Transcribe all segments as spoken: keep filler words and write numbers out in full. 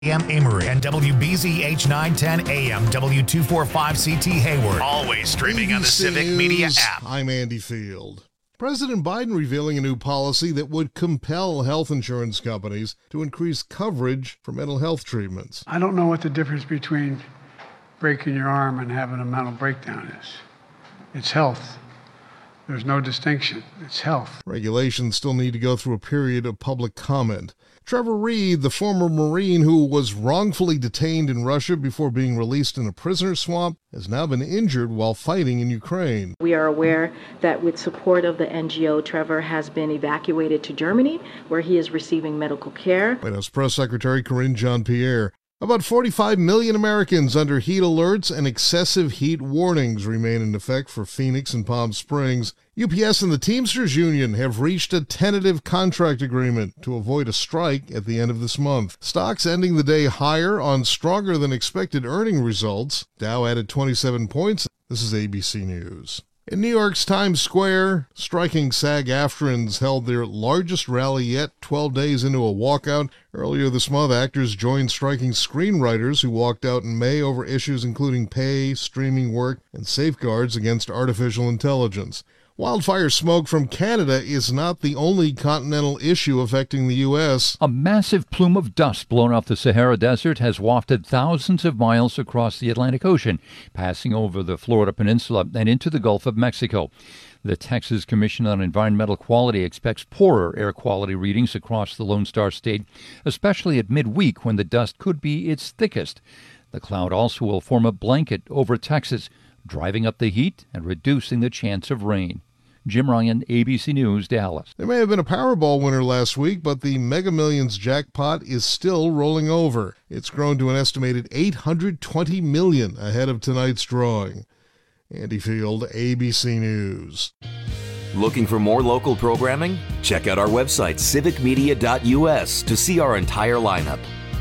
A M Amory and W B Z H nine ten A M W two forty-five C T Hayward. Always streaming on the Civic Media app. I'm Andy Field. President Biden revealing a new policy that would compel health insurance companies to increase coverage for mental health treatments. I don't know what the difference between breaking your arm and having a mental breakdown is. It's health. There's no distinction. It's health. Regulations still need to go through a period of public comment. Trevor Reed, the former Marine who was wrongfully detained in Russia before being released in a prisoner swamp, has now been injured while fighting in Ukraine. We are aware that with support of the N G O, Trevor has been evacuated to Germany, where he is receiving medical care. White House Press Secretary Karine Jean-Pierre. About forty-five million Americans under heat alerts and excessive heat warnings remain in effect for Phoenix and Palm Springs. U P S and the Teamsters Union have reached a tentative contract agreement to avoid a strike at the end of this month. Stocks ending the day higher on stronger than expected earning results. Dow added twenty-seven points. This is A B C News. In New York's Times Square, striking SAG-AFTRANs held their largest rally yet, twelve days into a walkout. Earlier this month, actors joined striking screenwriters who walked out in May over issues including pay, streaming work, and safeguards against artificial intelligence. Wildfire smoke from Canada is not the only continental issue affecting the U S. A massive plume of dust blown off the Sahara Desert has wafted thousands of miles across the Atlantic Ocean, passing over the Florida Peninsula and into the Gulf of Mexico. The Texas Commission on Environmental Quality expects poorer air quality readings across the Lone Star State, especially at midweek when the dust could be its thickest. The cloud also will form a blanket over Texas, driving up the heat and reducing the chance of rain. Jim Ryan, A B C News, Dallas. There may have been a Powerball winner last week, but the Mega Millions jackpot is still rolling over. It's grown to an estimated eight hundred twenty million dollars ahead of tonight's drawing. Andy Field, A B C News. Looking for more local programming? Check out our website, civic media dot U S, to see our entire lineup.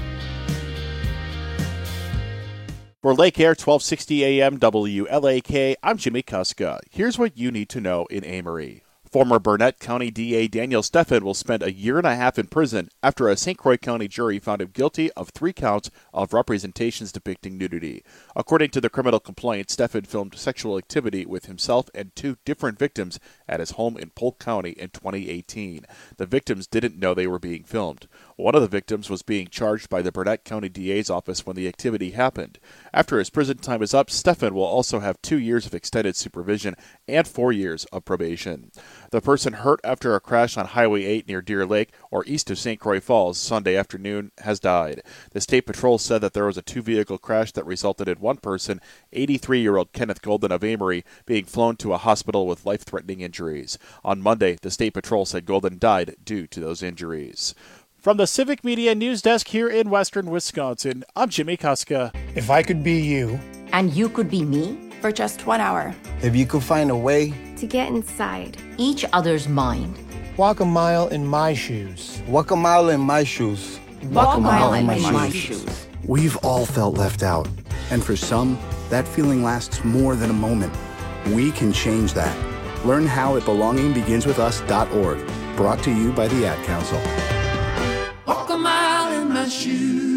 For Lake Air twelve sixty A M W L A K, I'm Jimmy Kuska. Here's what you need to know in Amory. Former Burnett County D A Daniel Steffen will spend a year and a half in prison after a Saint Croix County jury found him guilty of three counts of representations depicting nudity. According to the criminal complaint, Steffen filmed sexual activity with himself and two different victims at his home in Polk County in twenty eighteen. The victims didn't know they were being filmed. One of the victims was being charged by the Burnett County D A's office when the activity happened. After his prison time is up, Steffen will also have two years of extended supervision and four years of probation. The person hurt after a crash on Highway eight near Deer Lake or east of Saint Croix Falls Sunday afternoon has died. The State Patrol said that there was a two-vehicle crash that resulted in one person, eighty-three-year-old Kenneth Golden of Amory, being flown to a hospital with life-threatening injuries. On Monday, the State Patrol said Golden died due to those injuries. From the Civic Media News Desk here in Western Wisconsin, I'm Jimmy Kuska. If I could be you. And you could be me. For just one hour. If you could find a way. To get inside. Each other's mind. Walk a mile in my shoes. Walk a mile in my shoes. Walk, Walk a mile, mile in, my, in my shoes. shoes. We've all felt left out. And for some, that feeling lasts more than a moment. We can change that. Learn how at belonging begins with us dot org. Brought to you by the Ad Council. Walk a mile in my shoes.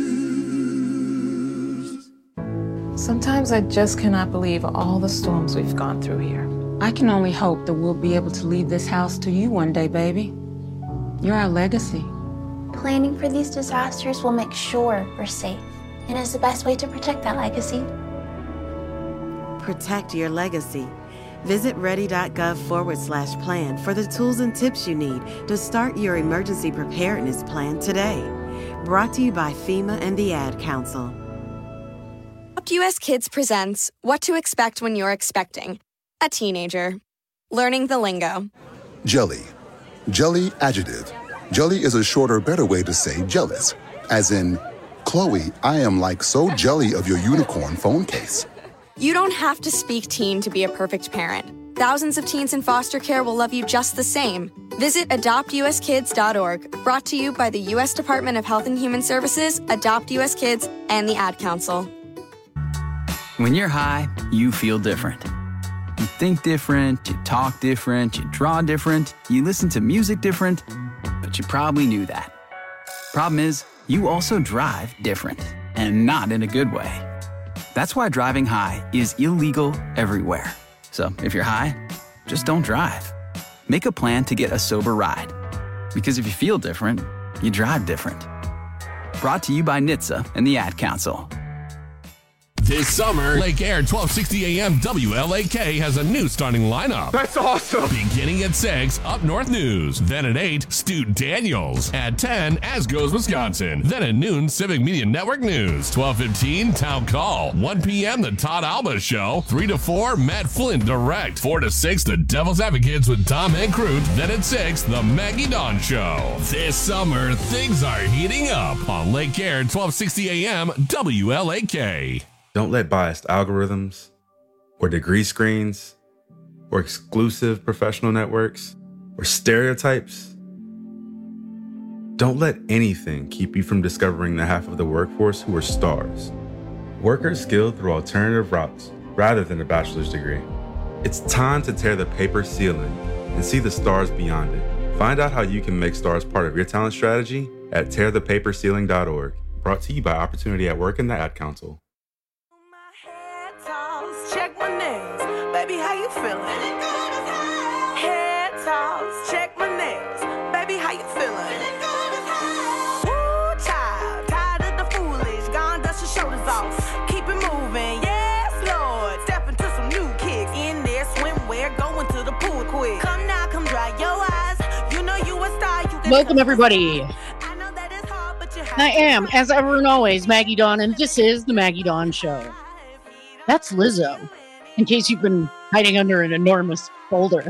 Sometimes I just cannot believe all the storms we've gone through here. I can only hope that we'll be able to leave this house to you one day, baby. You're our legacy. Planning for these disasters will make sure we're safe and is the best way to protect that legacy. Protect your legacy. Visit ready.gov forward slash plan for the tools and tips you need to start your emergency preparedness plan today. Brought to you by FEMA and the Ad Council. U S Kids presents What to Expect When You're Expecting a Teenager. Learning the lingo. Jelly. Jelly adjective. Jelly is a shorter, better way to say jealous. As in, Chloe, I am like so jelly of your unicorn phone case. You don't have to speak teen to be a perfect parent. Thousands of teens in foster care will love you just the same. Visit adopt U S kids dot org. Brought to you by the U S Department of Health and Human Services, Adopt U S Kids, and the Ad Council. When you're high, you feel different. You think different, you talk different, you draw different, you listen to music different, but you probably knew that. Problem is, you also drive different, and not in a good way. That's why driving high is illegal everywhere. So if you're high, just don't drive. Make a plan to get a sober ride. Because if you feel different, you drive different. Brought to you by N H T S A and the Ad Council. This summer, Lake Air twelve sixty A M W L A K has a new starting lineup. That's awesome! Beginning at six, Up North News. Then at eight, Stu Daniels. At ten, As Goes Wisconsin. Then at noon, Civic Media Network News. twelve fifteen, Town Call. one p.m., The Todd Alba Show. three to four, Matt Flynn Direct. four to six, The Devil's Advocates with Tom and Crute. Then at six, The Maggie Dawn Show. This summer, things are heating up on Lake Air twelve sixty A M W L A K. Don't let biased algorithms or degree screens or exclusive professional networks or stereotypes. Don't let anything keep you from discovering the half of the workforce who are stars. Workers skilled through alternative routes rather than a bachelor's degree. It's time to tear the paper ceiling and see the stars beyond it. Find out how you can make stars part of your talent strategy at tear the paper ceiling dot org. Brought to you by Opportunity at Work and the Ad Council. Check my nails, baby, how you feeling? Head toss, check my nails, baby, how you feeling? Woo, child, tired of the foolish, gone dust your shoulders off. Keep it moving, yes, Lord. Step into some new kicks, in there, swimwear, going to the pool quick. Come now, come dry your eyes, you know you a star. You Welcome, everybody. I am, as ever and always, Maggie Dawn, and this is the Maggie Dawn Show. That's Lizzo, in case you've been hiding under an enormous boulder.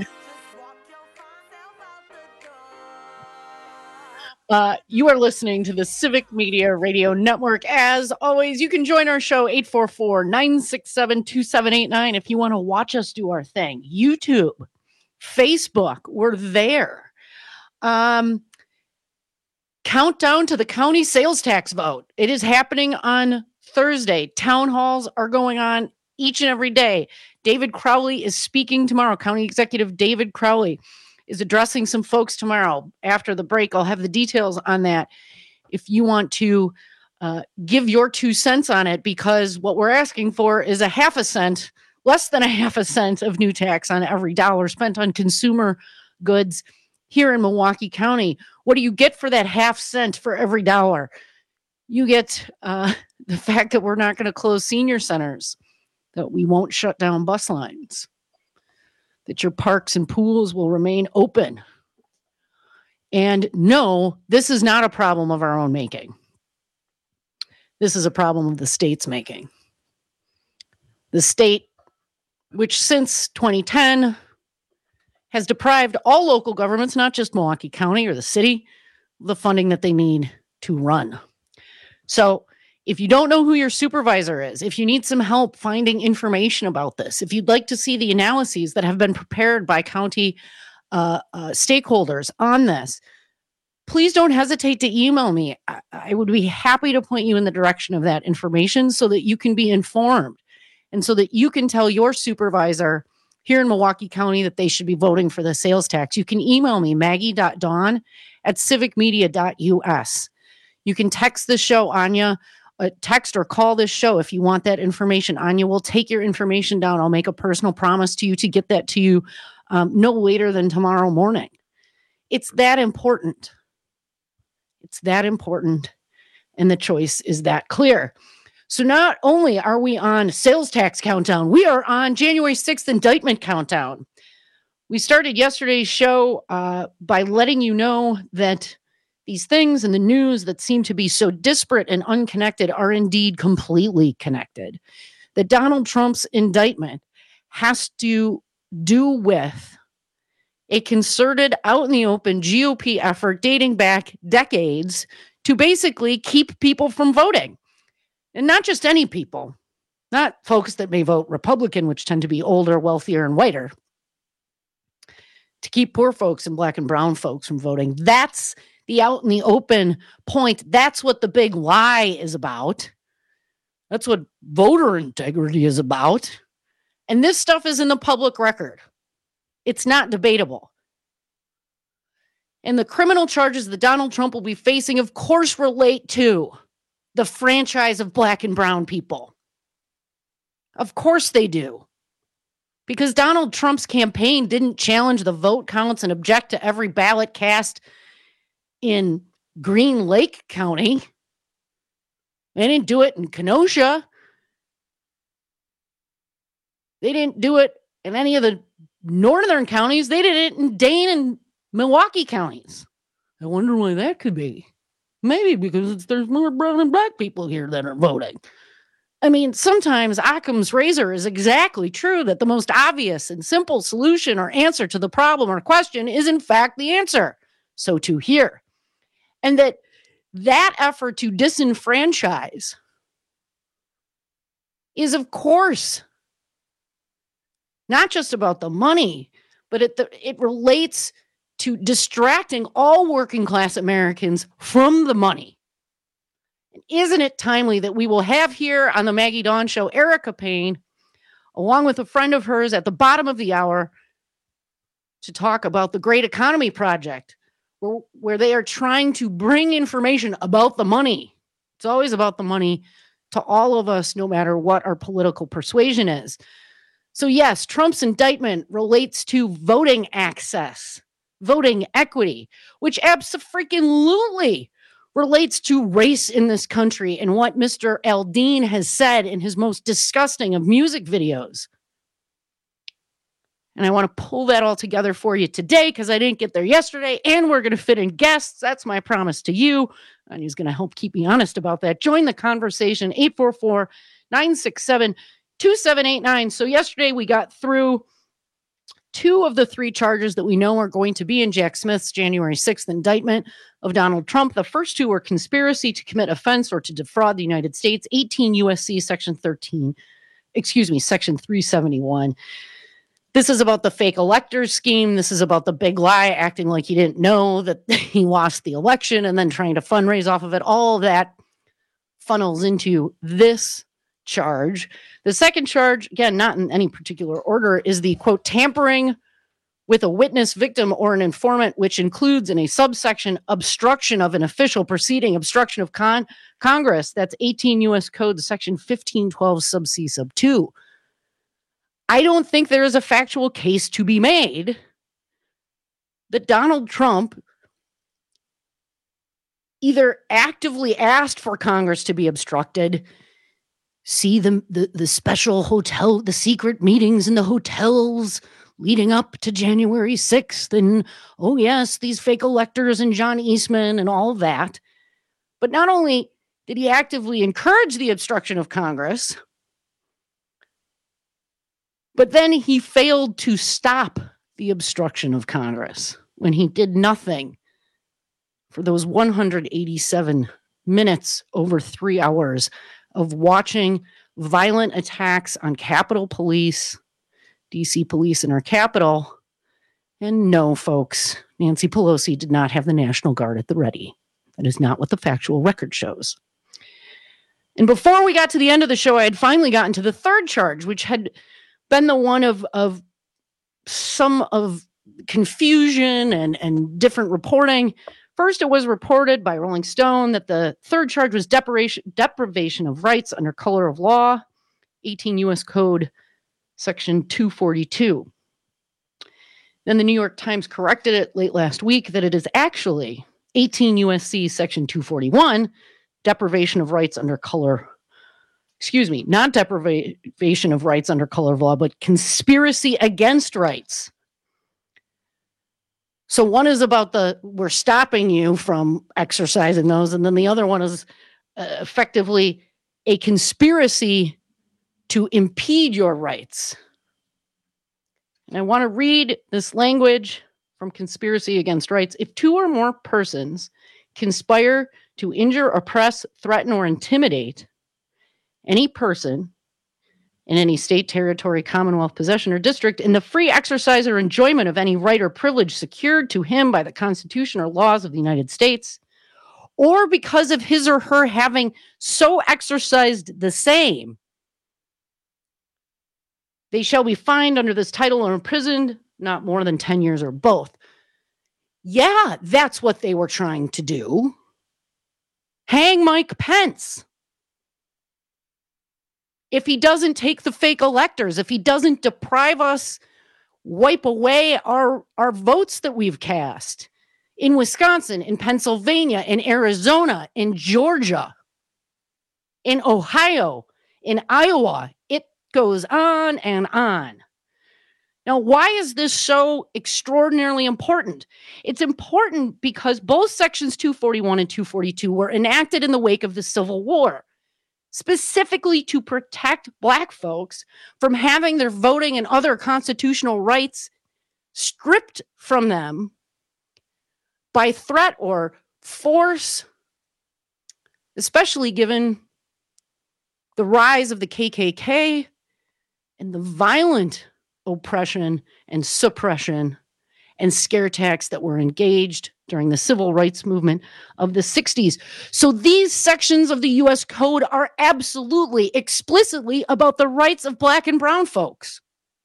Uh, you are listening to the Civic Media Radio Network. As always, you can join our show, eight four four, nine six seven, two seven eight nine, if you want to watch us do our thing. YouTube, Facebook, we're there. Um, countdown to the county sales tax vote. It is happening on Thursday. Town halls are going on each and every day. David Crowley is speaking tomorrow. County Executive David Crowley is addressing some folks tomorrow. After the break, I'll have the details on that if you want to uh, give your two cents on it, because what we're asking for is a half a cent, less than a half a cent of new tax on every dollar spent on consumer goods here in Milwaukee County. What do you get for that half cent for every dollar? You get uh, the fact that we're not going to close senior centers, that we won't shut down bus lines, that your parks and pools will remain open. And no, this is not a problem of our own making. This is a problem of the state's making. The state, which since twenty ten has deprived all local governments, not just Milwaukee County or the city, of the funding that they need to run. So if you don't know who your supervisor is, if you need some help finding information about this, if you'd like to see the analyses that have been prepared by county uh, uh, stakeholders on this, please don't hesitate to email me. I, I would be happy to point you in the direction of that information so that you can be informed and so that you can tell your supervisor here in Milwaukee County that they should be voting for the sales tax. You can email me, maggie dot dawn at civic media dot u s. You can text the show, Anya, uh, text or call this show if you want that information. Anya will take your information down. I'll make a personal promise to you to get that to you um, no later than tomorrow morning. It's that important. It's that important. And the choice is that clear. So not only are we on sales tax countdown, we are on January sixth indictment countdown. We started yesterday's show uh, by letting you know that these things in the news that seem to be so disparate and unconnected are indeed completely connected. That Donald Trump's indictment has to do with a concerted, out in the open G O P effort dating back decades to basically keep people from voting. And not just any people, not folks that may vote Republican, which tend to be older, wealthier, and whiter, to keep poor folks and black and brown folks from voting. That's the out in the open point. That's what the big lie is about. That's what voter integrity is about. And this stuff is in the public record. It's not debatable. And the criminal charges that Donald Trump will be facing, of course, relate to the franchise of black and brown people. Of course they do. Because Donald Trump's campaign didn't challenge the vote counts and object to every ballot cast in Green Lake County. They didn't do it in Kenosha. They didn't do it in any of the northern counties. They did it in Dane and Milwaukee counties. I wonder why that could be. Maybe because it's, there's more brown and black people here that are voting. I mean, sometimes Occam's razor is exactly true, that the most obvious and simple solution or answer to the problem or question is in fact the answer. So too here. And that that effort to disenfranchise is, of course, not just about the money, but it, the, it relates to distracting all working class Americans from the money. Isn't it timely that we will have here on the Maggie Dawn Show, Erica Payne, along with a friend of hers at the bottom of the hour, to talk about the Great Economy Project, where, where they are trying to bring information about the money. It's always about the money to all of us, no matter what our political persuasion is. So yes, Trump's indictment relates to voting access, voting equity, which abso-freaking-lutely relates to race in this country and what Mister Aldean has said in his most disgusting of music videos. And I want to pull that all together for you today because I didn't get there yesterday, and we're going to fit in guests. That's my promise to you. And he's going to help keep me honest about that. Join the conversation, eight four four, nine six seven, two seven eight nine. So yesterday we got through two of the three charges that we know are going to be in Jack Smith's January sixth indictment of Donald Trump. The first two were conspiracy to commit offense or to defraud the United States, eighteen U S C section thirteen, excuse me, section three seventy-one. This is about the fake electors scheme. This is about the big lie, acting like he didn't know that he lost the election and then trying to fundraise off of it. All of that funnels into this charge. The second charge, again, not in any particular order, is the, quote, tampering with a witness, victim, or an informant, which includes in a subsection obstruction of an official proceeding, obstruction of con- Congress. That's eighteen U S Code, section fifteen twelve, sub C, sub two. I don't think there is a factual case to be made that Donald Trump either actively asked for Congress to be obstructed, see the, the, the special hotel, the secret meetings in the hotels leading up to January sixth, and, oh yes, these fake electors and John Eastman and all of that. But not only did he actively encourage the obstruction of Congress, but then he failed to stop the obstruction of Congress when he did nothing for those one hundred eighty-seven minutes, over three hours of watching violent attacks on Capitol Police, D C police in our capital. And no, folks, Nancy Pelosi did not have the National Guard at the ready. That is not what the factual record shows. And before we got to the end of the show, I had finally gotten to the third charge, which had been the one of, of some of confusion and, and different reporting. First, it was reported by Rolling Stone that the third charge was deprivation, deprivation of rights under color of law, eighteen U S Code, section two forty-two. Then the New York Times corrected it late last week that it is actually eighteen U S C, section two forty-one, deprivation of rights under color Excuse me, not deprivation of rights under color of law, but conspiracy against rights. So one is about the, we're stopping you from exercising those, and then the other one is uh, effectively a conspiracy to impede your rights. And I want to read this language from conspiracy against rights. If two or more persons conspire to injure, oppress, threaten, or intimidate any person in any state, territory, commonwealth, possession, or district in the free exercise or enjoyment of any right or privilege secured to him by the Constitution or laws of the United States, or because of his or her having so exercised the same, they shall be fined under this title or imprisoned not more than ten years or both. Yeah, that's what they were trying to do. Hang Mike Pence. If he doesn't take the fake electors, if he doesn't deprive us, wipe away our, our votes that we've cast in Wisconsin, in Pennsylvania, in Arizona, in Georgia, in Ohio, in Iowa, it goes on and on. Now, why is this so extraordinarily important? It's important because both sections two forty-one and two forty-two were enacted in the wake of the Civil War, specifically to protect Black folks from having their voting and other constitutional rights stripped from them by threat or force, especially given the rise of the K K K and the violent oppression and suppression and scare tactics that were engaged during the civil rights movement of the sixties. So these sections of the U S Code are absolutely, explicitly about the rights of Black and brown folks.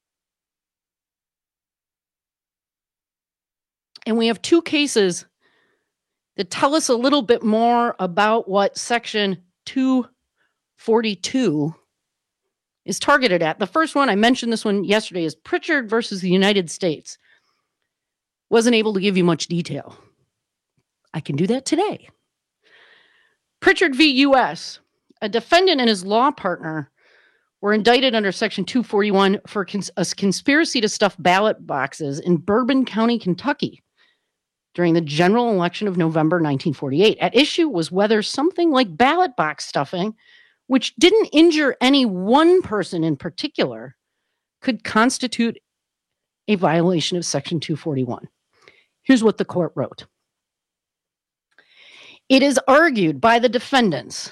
And we have two cases that tell us a little bit more about what Section two forty-two is targeted at. The first one, I mentioned this one yesterday, is Pritchard versus the United States. Wasn't able to give you much detail. I can do that today. Pritchard v. U S, a defendant and his law partner were indicted under Section two forty-one for cons- a conspiracy to stuff ballot boxes in Bourbon County, Kentucky, during the general election of November nineteen forty-eight. At issue was whether something like ballot box stuffing, which didn't injure any one person in particular, could constitute a violation of Section two forty-one. Here's what the court wrote. It is argued by the defendants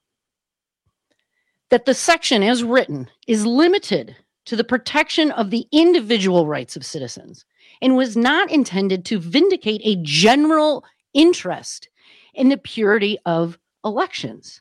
that the section as written is limited to the protection of the individual rights of citizens and was not intended to vindicate a general interest in the purity of elections.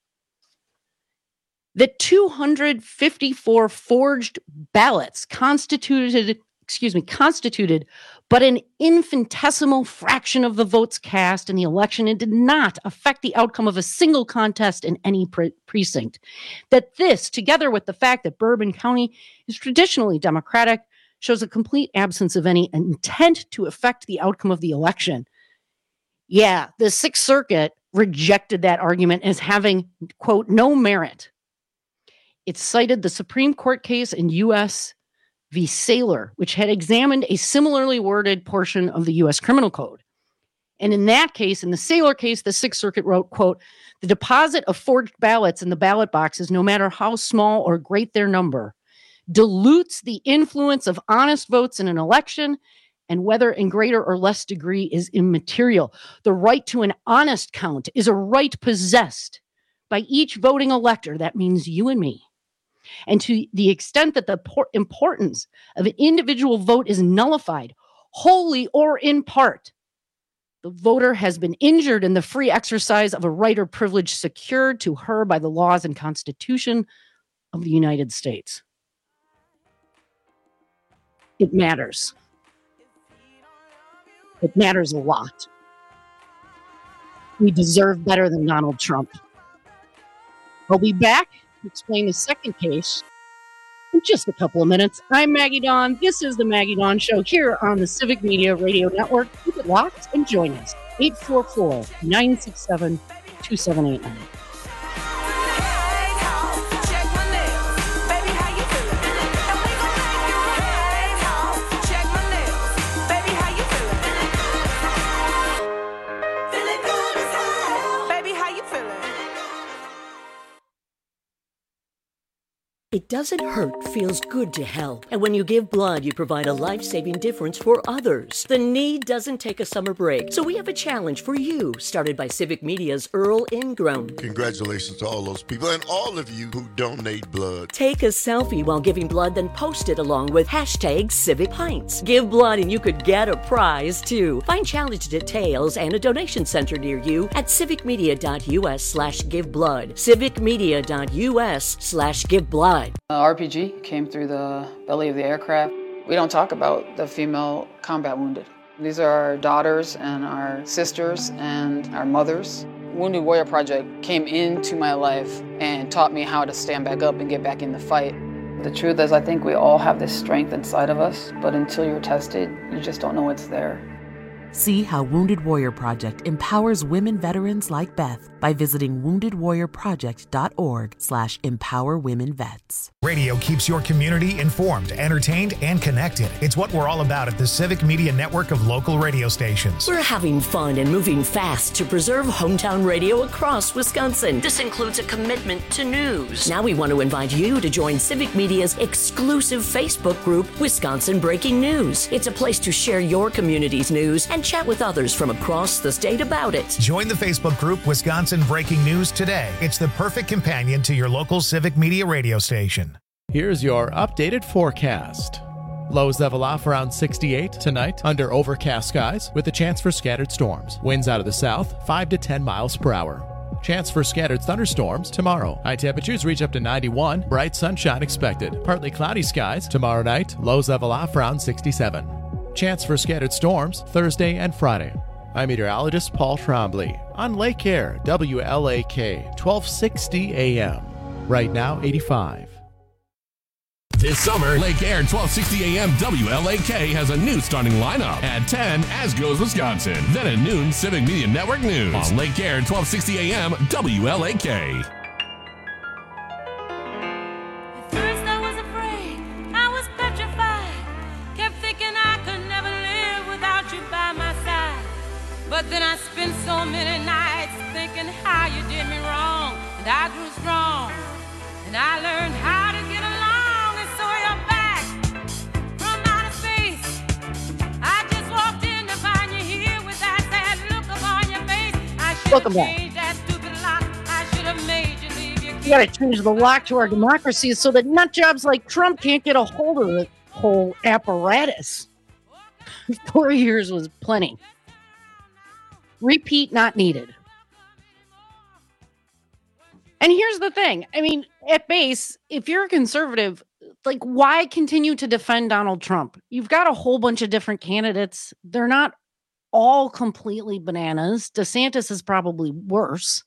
The two hundred fifty-four forged ballots constituted, excuse me, constituted but an infinitesimal fraction of the votes cast in the election and did not affect the outcome of a single contest in any pre- precinct. That this, together with the fact that Bourbon County is traditionally Democratic, shows a complete absence of any intent to affect the outcome of the election. Yeah, the Sixth Circuit rejected that argument as having, quote, no merit. It cited the Supreme Court case in U S v. Saylor, which had examined a similarly worded portion of the U S Criminal Code. And in that case, in the Saylor case, the Sixth Circuit wrote, quote, the deposit of forged ballots in the ballot boxes, no matter how small or great their number, dilutes the influence of honest votes in an election, and whether in greater or less degree is immaterial. The right to an honest count is a right possessed by each voting elector. That means you and me. And to the extent that the por- importance of an individual vote is nullified, wholly or in part, the voter has been injured in the free exercise of a right or privilege secured to her by the laws and Constitution of the United States. It matters. It matters a lot. We deserve better than Donald Trump. I'll be back to explain the second case in just a couple of minutes. I'm Maggie Dawn. This is the Maggie Dawn Show here on the Civic Media Radio Network. Keep it locked and join us. eight four four, nine six seven, two seven eight nine. It doesn't hurt, feels good to help. And when you give blood, you provide a life-saving difference for others. The need doesn't take a summer break. So we have a challenge for you, started by Civic Media's Earl Ingram. Congratulations to all those people and all of you who donate blood. Take a selfie while giving blood, then post it along with hashtag Civic Pints. Give blood and you could get a prize, too. Find challenge details and a donation center near you at civicmedia.us slash give blood. civicmedia.us slash give blood. Uh, R P G came through the belly of the aircraft. We don't talk about the female combat wounded. These are our daughters and our sisters and our mothers. Wounded Warrior Project came into my life and taught me how to stand back up and get back in the fight. The truth is, I think we all have this strength inside of us, but until you're tested, you just don't know it's there. See how Wounded Warrior Project empowers women veterans like Beth by visiting wounded warrior project dot org slash empower women vets. Radio keeps your community informed, entertained, and connected. It's what we're all about at the Civic Media Network of local radio stations. We're having fun and moving fast to preserve hometown radio across Wisconsin. This includes a commitment to news. Now we want to invite you to join Civic Media's exclusive Facebook group, Wisconsin Breaking News. It's a place to share your community's news and chat with others from across the state about it. Join the Facebook group Wisconsin Breaking News today. It's the perfect companion to your local Civic Media radio station. Here's your updated forecast. Lows level off around sixty-eight tonight under overcast skies with a chance for scattered storms. Winds out of the south, five to ten miles per hour. Chance for scattered thunderstorms tomorrow. High temperatures reach up to ninety-one. Bright sunshine expected. Partly cloudy skies tomorrow night. Lows level off around sixty-seven. Chance for scattered storms Thursday and Friday. I'm meteorologist Paul Trombley on Lake Air, W L A K, twelve sixty A M. Right now, eighty-five. This summer, Lake Air twelve sixty A M W L A K has a new starting lineup. At ten, As Goes Wisconsin. Then at noon, Civic Media Network News. On Lake Air twelve sixty A M W L A K. But then I spent so many nights thinking how you did me wrong. And I grew strong, and I learned how to get along. And so you're back from outer space. I just walked in to find you here with that sad look upon your face. I should Welcome have back. changed that stupid lock. I should have made you leave your We got to change the lock to our democracy so that nut jobs like Trump can't get a hold of the whole apparatus. Four years was plenty. Repeat not needed. And here's the thing. I mean, at base, if you're a conservative, like, why continue to defend Donald Trump? You've got a whole bunch of different candidates. They're not all completely bananas. DeSantis is probably worse.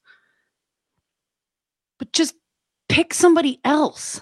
But just pick somebody else.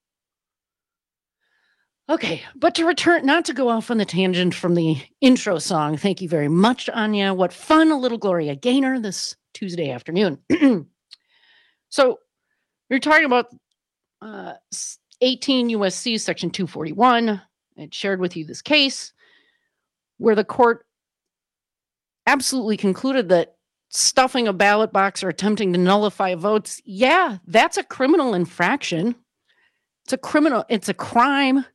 Okay, but to return, not to go off on the tangent from the intro song, thank you very much, Anya. What fun, a little Gloria Gaynor this Tuesday afternoon. So, we're talking about uh, eighteen U S C Section two forty-one. I shared with you this case where the court absolutely concluded that stuffing a ballot box or attempting to nullify votes, yeah, that's a criminal infraction. It's a criminal, it's a crime.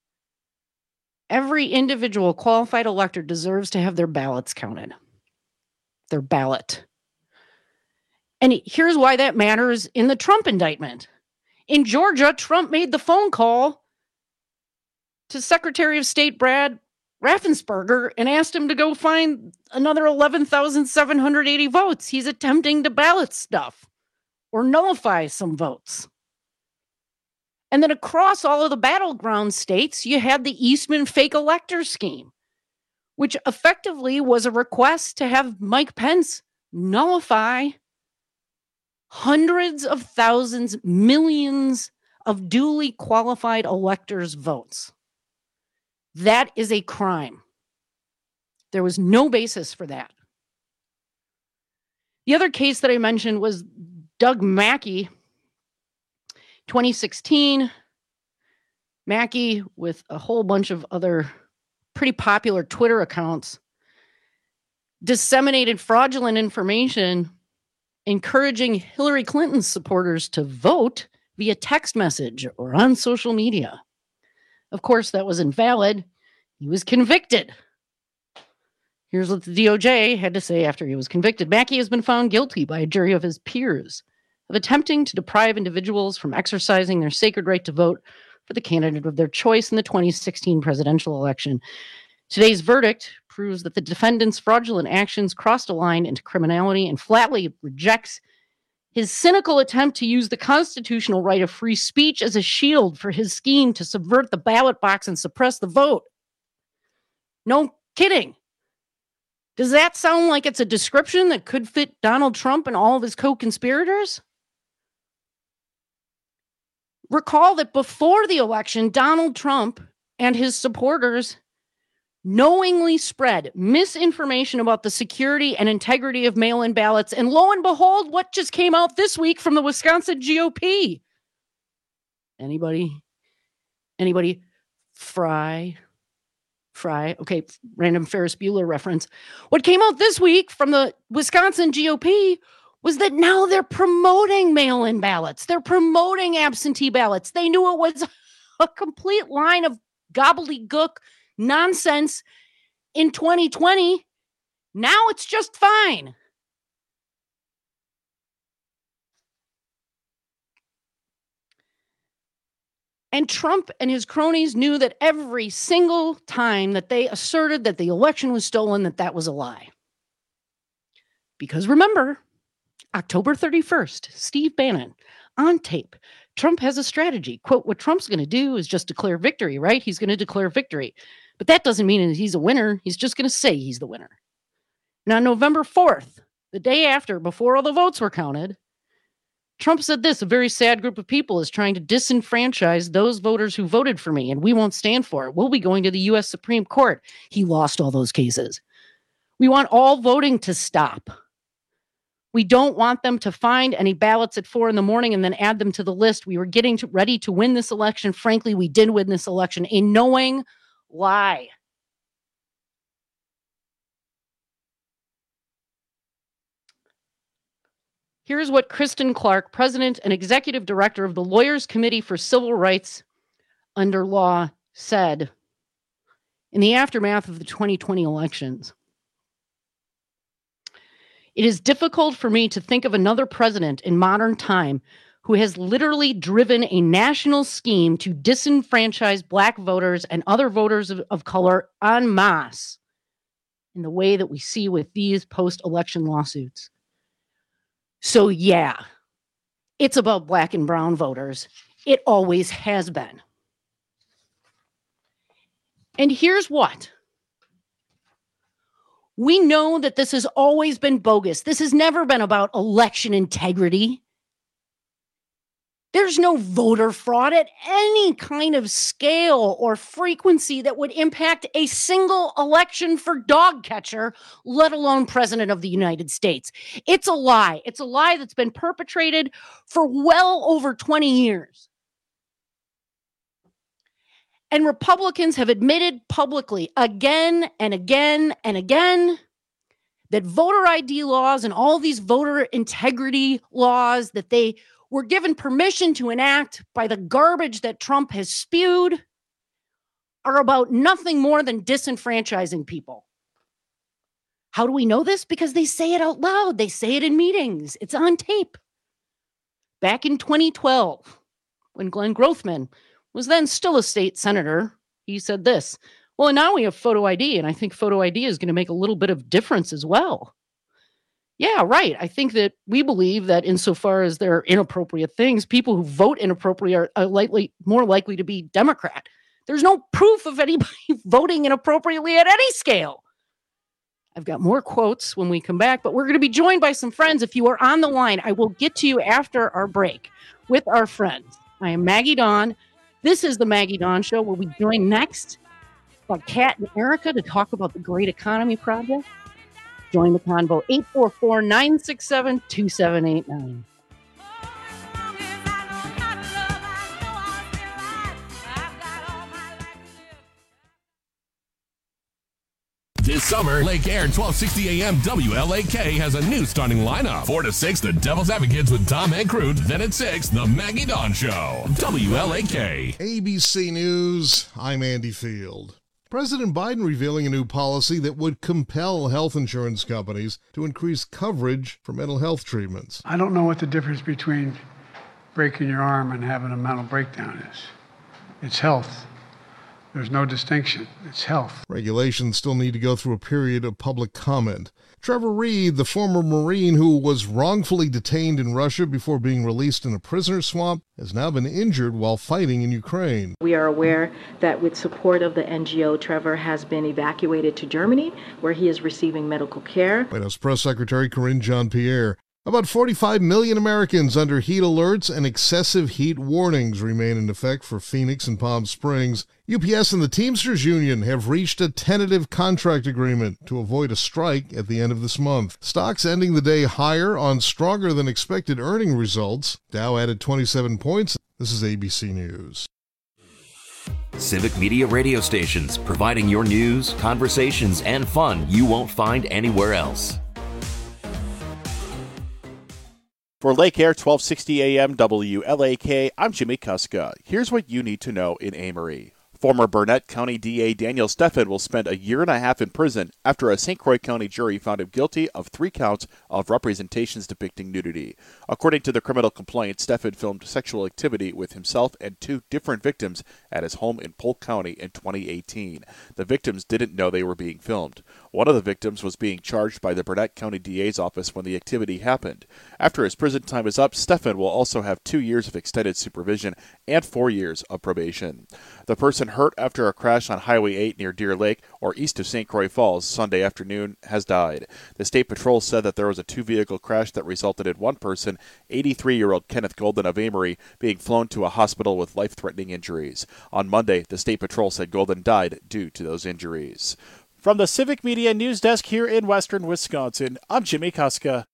Every individual qualified elector deserves to have their ballots counted. Their ballot. And here's why that matters in the Trump indictment. In Georgia, Trump made the phone call to Secretary of State Brad Raffensperger and asked him to go find another eleven thousand seven hundred eighty votes. He's attempting to ballot stuff or nullify some votes. And then across all of the battleground states, you had the Eastman fake elector scheme, which effectively was a request to have Mike Pence nullify hundreds of thousands, millions of duly qualified electors' votes. That is a crime. There was no basis for that. The other case that I mentioned was Doug Mackey. twenty sixteen, Mackey, with a whole bunch of other pretty popular Twitter accounts, disseminated fraudulent information encouraging Hillary Clinton's supporters to vote via text message or on social media. Of course, that was invalid. He was convicted. Here's what the D O J had to say after he was convicted. Mackey has been found guilty by a jury of his peers of attempting to deprive individuals from exercising their sacred right to vote for the candidate of their choice in the twenty sixteen presidential election. Today's verdict proves that the defendant's fraudulent actions crossed a line into criminality and flatly rejects his cynical attempt to use the constitutional right of free speech as a shield for his scheme to subvert the ballot box and suppress the vote. No kidding. Does that sound like it's a description that could fit Donald Trump and all of his co-conspirators? Recall that before the election, Donald Trump and his supporters knowingly spread misinformation about the security and integrity of mail-in ballots. And lo and behold, what just came out this week from the Wisconsin G O P? Anybody? Anybody? Fry? Fry? Okay, random Ferris Bueller reference. What came out this week from the Wisconsin G O P was that now they're promoting mail-in ballots. They're promoting absentee ballots. They knew it was a complete line of gobbledygook nonsense in twenty twenty. Now it's just fine. And Trump and his cronies knew that every single time that they asserted that the election was stolen, that that was a lie. Because remember, October thirty-first, Steve Bannon on tape. Trump has a strategy. Quote, what Trump's going to do is just declare victory, right? He's going to declare victory. But that doesn't mean that he's a winner. He's just going to say he's the winner. And on November fourth, the day after, before all the votes were counted, Trump said this: a very sad group of people is trying to disenfranchise those voters who voted for me, and we won't stand for it. We'll be going to the U S Supreme Court. He lost all those cases. We want all voting to stop. We don't want them to find any ballots at four in the morning and then add them to the list. We were getting to, ready to win this election. Frankly, we did win this election. A knowing lie. Here's what Kristen Clark, president and executive director of the Lawyers Committee for Civil Rights under Law, said in the aftermath of the twenty twenty elections. It is difficult for me to think of another president in modern time who has literally driven a national scheme to disenfranchise Black voters and other voters of, of color en masse in the way that we see with these post-election lawsuits. So yeah, it's about Black and brown voters. It always has been. And here's what. We know that this has always been bogus. This has never been about election integrity. There's no voter fraud at any kind of scale or frequency that would impact a single election for dog catcher, let alone president of the United States. It's a lie. It's a lie that's been perpetrated for well over twenty years. And Republicans have admitted publicly again and again and again that voter I D laws and all these voter integrity laws that they were given permission to enact by the garbage that Trump has spewed are about nothing more than disenfranchising people. How do we know this? Because they say it out loud. They say it in meetings. It's on tape. Back in twenty twelve, when Glenn Grothman was then still a state senator, he said this: well, now we have photo I D, and I think photo I D is going to make a little bit of difference as well. Yeah, right. I think that we believe that insofar as there are inappropriate things, people who vote inappropriately are, are likely, more likely to be Democrat. There's no proof of anybody voting inappropriately at any scale. I've got more quotes when we come back, but we're going to be joined by some friends. If you are on the line, I will get to you after our break with our friends. I am Maggie Dawn. This is the Maggie Dawn Show. We'll be joined next by Kat and Erica to talk about the Great Economy Project. Join the convo, eight four four, nine six seven, two seven eight nine. This summer, Lake Air twelve sixty A M W L A K has a new starting lineup. four to six, the Devil's Advocates with Tom Ankroot. Then at six, the Maggie Dawn Show. W L A K. A B C News, I'm Andy Field. President Biden revealing a new policy that would compel health insurance companies to increase coverage for mental health treatments. I don't know what the difference between breaking your arm and having a mental breakdown is. It's health. There's no distinction. It's health. Regulations still need to go through a period of public comment. Trevor Reed, the former Marine who was wrongfully detained in Russia before being released in a prisoner swamp, has now been injured while fighting in Ukraine. We are aware that with support of the N G O, Trevor has been evacuated to Germany, where he is receiving medical care. White House Press Secretary Karine Jean-Pierre. About forty-five million Americans under heat alerts and excessive heat warnings remain in effect for Phoenix and Palm Springs. U P S and the Teamsters Union have reached a tentative contract agreement to avoid a strike at the end of this month. Stocks ending the day higher on stronger than expected earning results. Dow added twenty-seven points. This is A B C News. Civic Media radio stations, providing your news, conversations, and fun you won't find anywhere else. For Lake Air twelve sixty A M W L A K, I'm Jimmy Kuska. Here's what you need to know in Amory. Former Burnett County D A Daniel Steffen will spend a year and a half in prison after a Saint Croix County jury found him guilty of three counts of representations depicting nudity. According to the criminal complaint, Steffen filmed sexual activity with himself and two different victims at his home in Polk County in twenty eighteen. The victims didn't know they were being filmed. One of the victims was being charged by the Burnett County D A's office when the activity happened. After his prison time is up, Steffen will also have two years of extended supervision and four years of probation. The person hurt after a crash on Highway eight near Deer Lake or east of Saint Croix Falls Sunday afternoon has died. The State Patrol said that there was a two-vehicle crash that resulted in one person, eighty-three-year-old Kenneth Golden of Amory, being flown to a hospital with life-threatening injuries. On Monday, the State Patrol said Golden died due to those injuries. From the Civic Media News Desk here in Western Wisconsin, I'm Jimmy Kuska.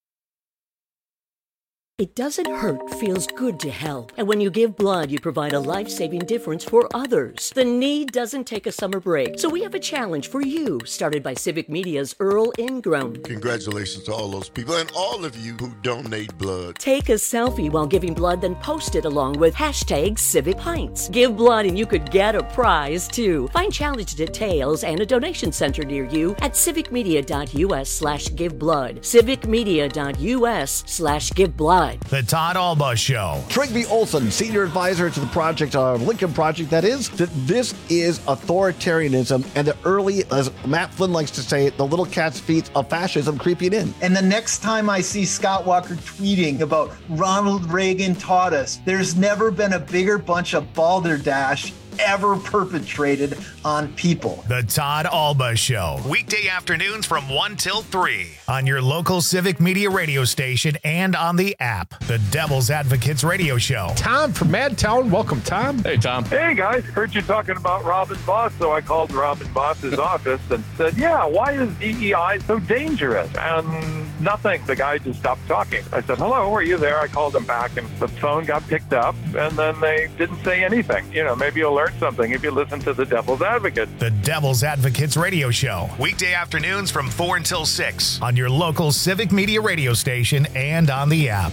It doesn't hurt, feels good to help. And when you give blood, you provide a life-saving difference for others. The need doesn't take a summer break. So we have a challenge for you, started by Civic Media's Earl Ingram. Congratulations to all those people and all of you who donate blood. Take a selfie while giving blood, then post it along with hashtag Civic Pints. Give blood and you could get a prize, too. Find challenge details and a donation center near you at civicmedia.us slash give blood. civicmedia.us slash give blood. The Todd Alba Show. Trigby Olson, senior advisor to the project, uh, Lincoln Project, that is, that this is authoritarianism and the early, as Matt Flynn likes to say, the little cat's feet of fascism creeping in. And the next time I see Scott Walker tweeting about Ronald Reagan taught us, there's never been a bigger bunch of balderdash ever perpetrated on people. The Todd Alba Show. Weekday afternoons from one till three on your local Civic Media radio station and on the app. The Devil's Advocates Radio Show. Tom from Madtown. Welcome, Tom. Hey, Tom. Hey, guys. Heard you talking about Robin Boss, so I called Robin Boss's office and said, yeah, why is D E I so dangerous? And nothing. The guy just stopped talking. I said, hello, are you there? I called him back, and the phone got picked up, and then they didn't say anything. You know, maybe you'll learn something if you listen to the Devil's Advocate. The Devil's Advocates Radio Show. Weekday afternoons from four until six on your local Civic Media radio station and on the app.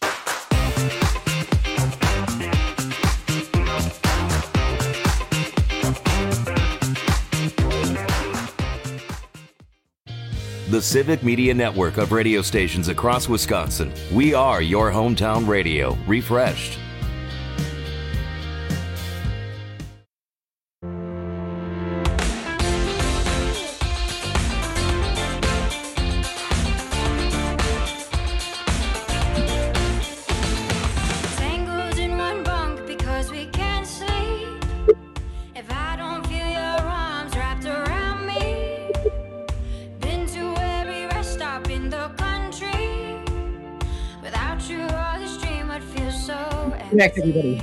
The Civic Media network of radio stations across Wisconsin. We are your hometown radio, refreshed. Back, everybody.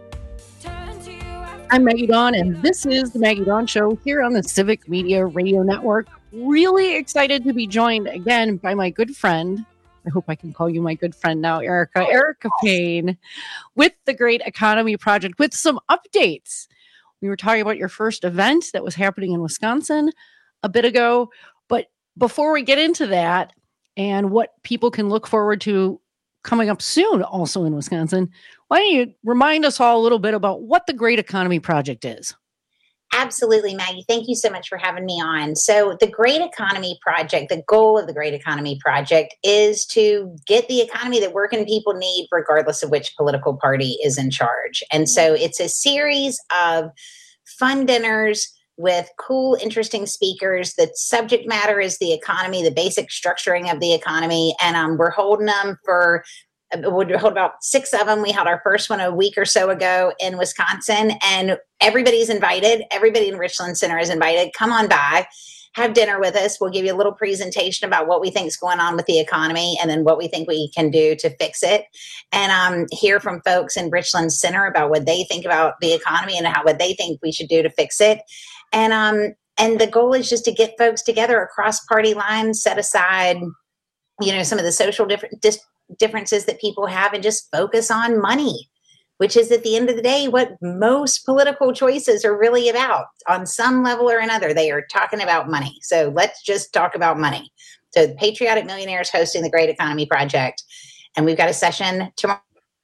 I'm Maggie Dawn, and this is the Maggie Dawn Show here on the Civic Media Radio Network. Really excited to be joined again by my good friend. I hope I can call you my good friend now, Erica. Erica Payne, with the Great Economy Project, with some updates. We were talking about your first event that was happening in Wisconsin a bit ago. But before we get into that and what people can look forward to coming up soon, also in Wisconsin, why don't you remind us all a little bit about what the Great Economy Project is? Absolutely, Maggie. Thank you so much for having me on. So the Great Economy Project, the goal of the Great Economy Project is to get the economy that working people need, regardless of which political party is in charge. And so it's a series of fun dinners with cool, interesting speakers. The subject matter is the economy, the basic structuring of the economy. And um, we're holding them for, we'll hold about six of them. We had our first one a week or so ago in Wisconsin, and everybody's invited. Everybody in Richland Center is invited. Come on by, have dinner with us. We'll give you a little presentation about what we think is going on with the economy and then what we think we can do to fix it. And um, hear from folks in Richland Center about what they think about the economy and how what they think we should do to fix it. And um, and the goal is just to get folks together across party lines, set aside, you know, some of the social different dis- differences that people have, and just focus on money, which is at the end of the day what most political choices are really about. On some level or another, they are talking about money. So let's just talk about money. So the Patriotic Millionaires hosting the Great Economy Project, and we've got a session tomorrow.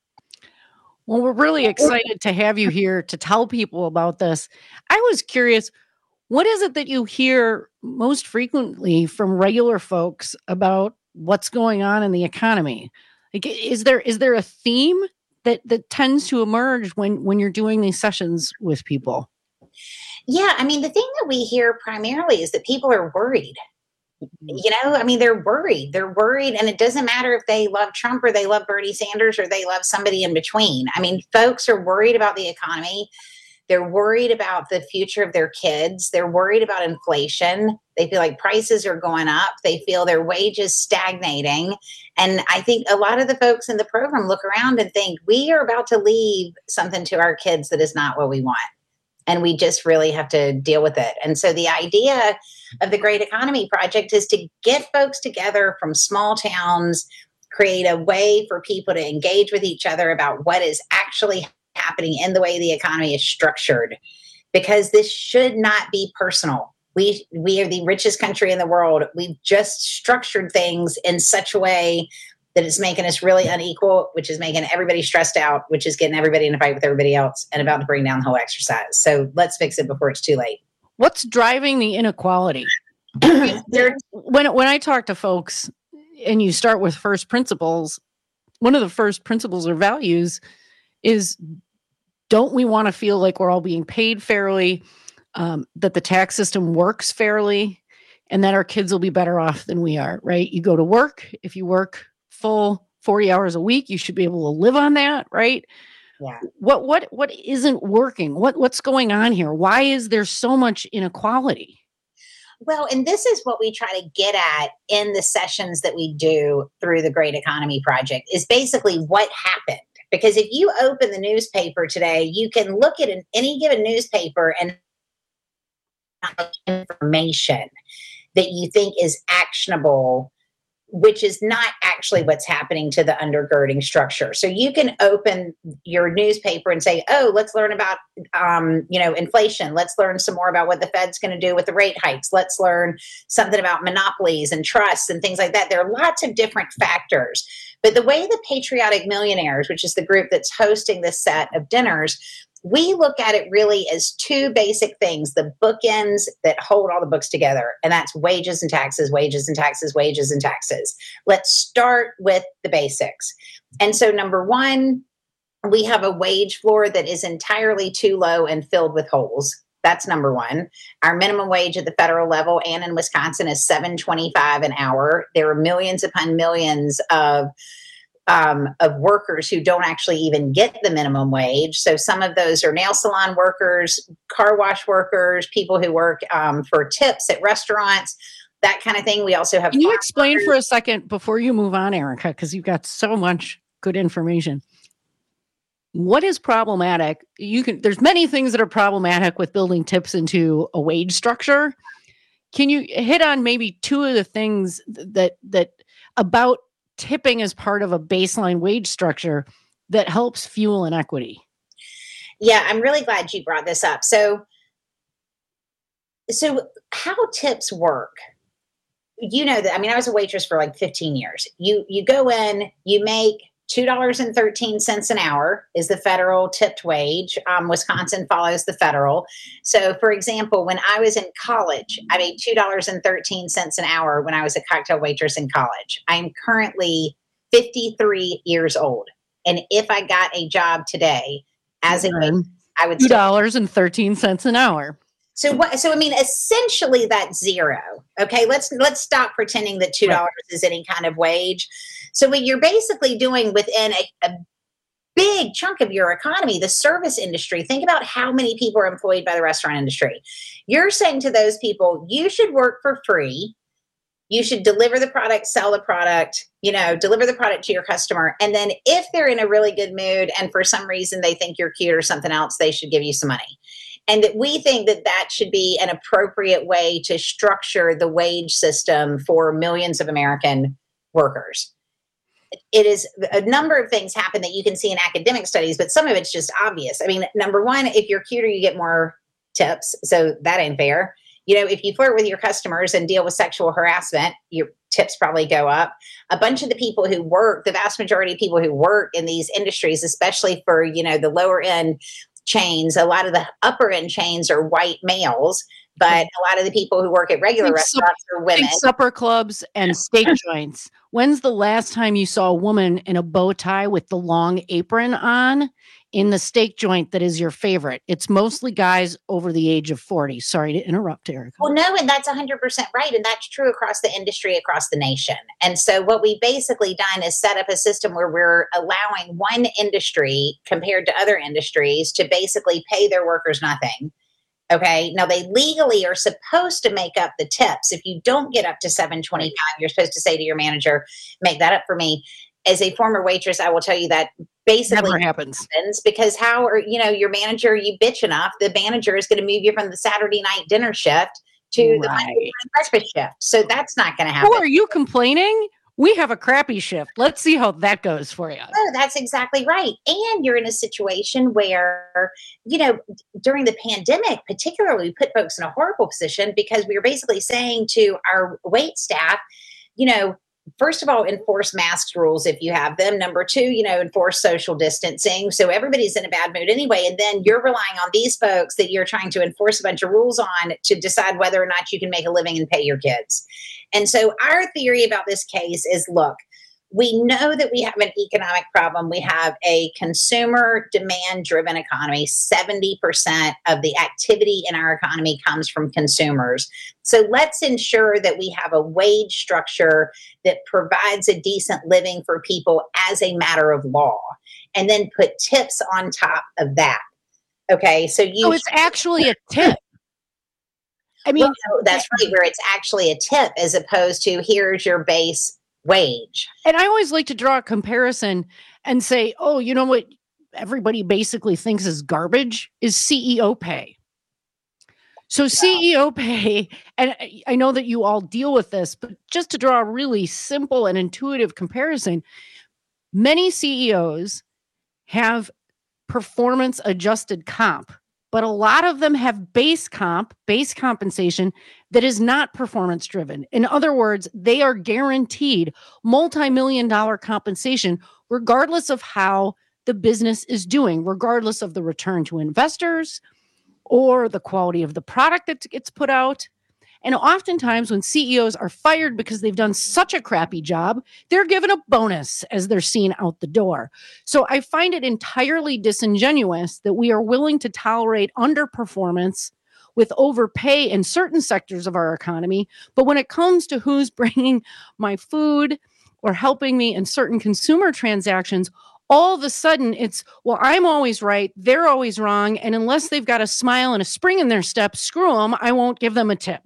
Well, we're really excited to have you here to tell people about this. I was curious, what is it that you hear most frequently from regular folks about what's going on in the economy? Like, is there is there a theme that that tends to emerge when when you're doing these sessions with people? Yeah, I mean, the thing that we hear primarily is that people are worried. You know, I mean, they're worried. They're worried. And it doesn't matter if they love Trump or they love Bernie Sanders or they love somebody in between. I mean, folks are worried about the economy. They're worried about the future of their kids. They're worried about inflation. They feel like prices are going up. They feel their wages stagnating. And I think a lot of the folks in the program look around and think, we are about to leave something to our kids that is not what we want. And we just really have to deal with it. And so the idea of the Great Economy Project is to get folks together from small towns, create a way for people to engage with each other about what is actually happening in the way the economy is structured, because this should not be personal. We we are the richest country in the world. We've just structured things in such a way that it's making us really unequal, which is making everybody stressed out, which is getting everybody in a fight with everybody else and about to bring down the whole exercise. So let's fix it before it's too late. What's driving the inequality? when when I talk to folks and you start with first principles, one of the first principles or values is, don't we want to feel like we're all being paid fairly, um, that the tax system works fairly, and that our kids will be better off than we are, right? You go to work. If you work full forty hours a week, you should be able to live on that, right? Yeah. What what what isn't working? What what's going on here? Why is there so much inequality? Well, and this is what we try to get at in the sessions that we do through the Great Economy Project, is basically what happened. Because if you open the newspaper today, you can look at an, any given newspaper and information that you think is actionable, which is not actually what's happening to the undergirding structure. So you can open your newspaper and say, oh, let's learn about, um, you know, inflation. Let's learn some more about what the Fed's going to do with the rate hikes. Let's learn something about monopolies and trusts and things like that. There are lots of different factors. But the way the Patriotic Millionaires, which is the group that's hosting this set of dinners, we look at it really as two basic things, the bookends that hold all the books together, and that's wages and taxes, wages and taxes, wages and taxes. Let's start with the basics. And so number one, we have a wage floor that is entirely too low and filled with holes. That's number one. Our minimum wage at the federal level and in Wisconsin is seven twenty-five an hour. There are millions upon millions of Um, of workers who don't actually even get the minimum wage. So some of those are nail salon workers, car wash workers, people who work um, for tips at restaurants, that kind of thing. We also have. Can you explain workers. for a second before you move on, Erica, because you've got so much good information. What is problematic? You can. There's many things that are problematic with building tips into a wage structure. Can you hit on maybe two of the things that that about tipping as part of a baseline wage structure that helps fuel inequity? Yeah, I'm really glad you brought this up. So, so how tips work? You know that, I mean, I was a waitress for like fifteen years. You you go in, you make two dollars and thirteen cents an hour is the federal tipped wage. Um, Wisconsin follows the federal. So, for example, when I was in college, I made two dollars and thirteen cents an hour when I was a cocktail waitress in college. I'm currently fifty-three years old. And if I got a job today as a waitress, I would two dollars and thirteen cents an hour. So what? So I mean, essentially that's zero. Okay, let's let's stop pretending that two dollars right. is any kind of wage. So what you're basically doing within a, a big chunk of your economy, the service industry. Think about how many people are employed by the restaurant industry. You're saying to those people, you should work for free. You should deliver the product, sell the product, you know, deliver the product to your customer. And then if they're in a really good mood and for some reason they think you're cute or something else, they should give you some money. And that we think that that should be an appropriate way to structure the wage system for millions of American workers. It is a number of things happen that you can see in academic studies, but some of it's just obvious. I mean, number one, if you're cuter, you get more tips. So that ain't fair. You know, if you flirt with your customers and deal with sexual harassment, your tips probably go up. A bunch of the people who work, the vast majority of people who work in these industries, especially for, you know, the lower end chains, a lot of the upper end chains are white males, but a lot of the people who work at regular Think restaurants supper, are women. Supper clubs and steak joints. When's the last time you saw a woman in a bow tie with the long apron on in the steak joint that is your favorite? It's mostly guys over the age of forty. Sorry to interrupt, Erica. Well, no, and that's one hundred percent right. And that's true across the industry, across the nation. And so what we basically done is set up a system where we're allowing one industry compared to other industries to basically pay their workers nothing. Okay. Now they legally are supposed to make up the tips. If you don't get up to seven twenty-five, you're supposed to say to your manager, make that up for me. As a former waitress, I will tell you that basically never happens. happens because how are, you know, your manager, you bitch enough, the manager is going to move you from the Saturday night dinner shift to right. the Monday morning breakfast shift. So that's not going to happen. Who are you complaining? We have a crappy shift. Let's see how that goes for you. Oh, that's exactly right. And you're in a situation where, you know, during the pandemic, particularly, we put folks in a horrible position because we were basically saying to our wait staff, you know, first of all, enforce mask rules if you have them. Number two, you know, enforce social distancing. So everybody's in a bad mood anyway. And then you're relying on these folks that you're trying to enforce a bunch of rules on to decide whether or not you can make a living and pay your kids. And so our theory about this case is, look, we know that we have an economic problem. We have a consumer demand driven economy. seventy percent of the activity in our economy comes from consumers. So let's ensure that we have a wage structure that provides a decent living for people as a matter of law, and then put tips on top of that. Okay. So you. Oh, it's actually a tip. I mean, well, no, that's right, where it's actually a tip as opposed to here's your base wage. And I always like to draw a comparison and say, oh, you know what everybody basically thinks is garbage is C E O pay. So wow. C E O pay, and I know that you all deal with this, but just to draw a really simple and intuitive comparison, many C E Os have performance adjusted comp, but a lot of them have base comp, base compensation that is not performance driven. In other words, they are guaranteed multi-million dollar compensation, regardless of how the business is doing, regardless of the return to investors or the quality of the product that gets put out. And oftentimes when C E Os are fired because they've done such a crappy job, they're given a bonus as they're seen out the door. So I find it entirely disingenuous that we are willing to tolerate underperformance with overpay in certain sectors of our economy. But when it comes to who's bringing my food or helping me in certain consumer transactions, all of a sudden it's, well, I'm always right, they're always wrong. And unless they've got a smile and a spring in their step, screw them, I won't give them a tip.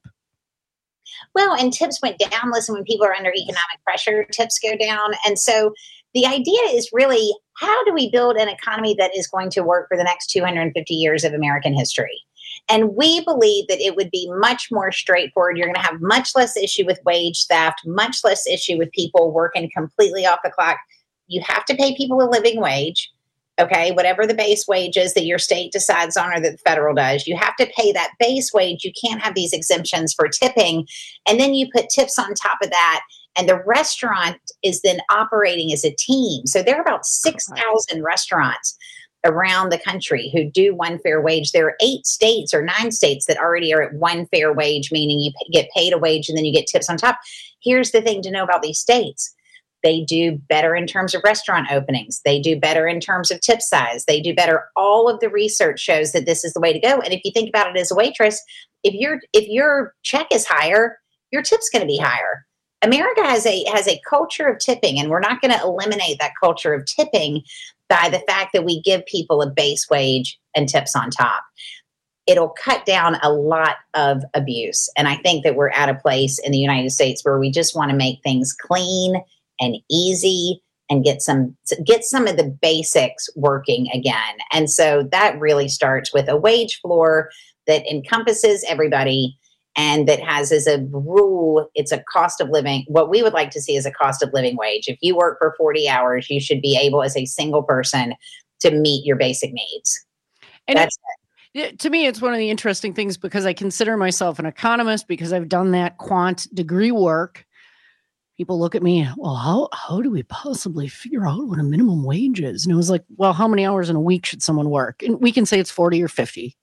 Well, and tips went down. Listen, when people are under economic pressure, tips go down. And so the idea is really, how do we build an economy that is going to work for the next two hundred fifty years of American history? And we believe that it would be much more straightforward. You're going to have much less issue with wage theft, much less issue with people working completely off the clock. You have to pay people a living wage. Okay, whatever the base wage is that your state decides on or that the federal does, you have to pay that base wage. You can't have these exemptions for tipping. And then you put tips on top of that. And the restaurant is then operating as a team. So there are about six thousand restaurants around the country who do one fair wage. There are eight states or nine states that already are at one fair wage, meaning you get paid a wage and then you get tips on top. Here's the thing to know about these states. They do better in terms of restaurant openings. They do better in terms of tip size. They do better. All of the research shows that this is the way to go. And if you think about it as a waitress, if your if your check is higher, your tip's going to be higher. America has a has a culture of tipping, and we're not going to eliminate that culture of tipping by the fact that we give people a base wage and tips on top. It'll cut down a lot of abuse. And I think that we're at a place in the United States where we just want to make things clean and easy and get some get some of the basics working again. And so that really starts with a wage floor that encompasses everybody and that has as a rule, it's a cost of living. What we would like to see is a cost of living wage. If you work for forty hours, you should be able as a single person to meet your basic needs. And That's it, it, to me, it's one of the interesting things because I consider myself an economist because I've done that quant degree work. People look at me, well, how how do we possibly figure out what a minimum wage is? And it was like, well, how many hours in a week should someone work? And we can say it's forty or fifty.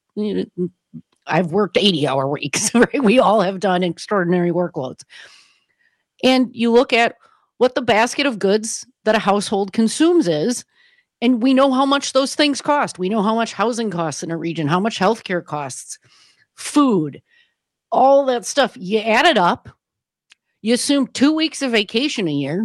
I've worked eighty hour weeks, right? We all have done extraordinary workloads. And you look at what the basket of goods that a household consumes is, and we know how much those things cost. We know how much housing costs in a region, how much healthcare costs, food, all that stuff. You add it up. You assume two weeks of vacation a year,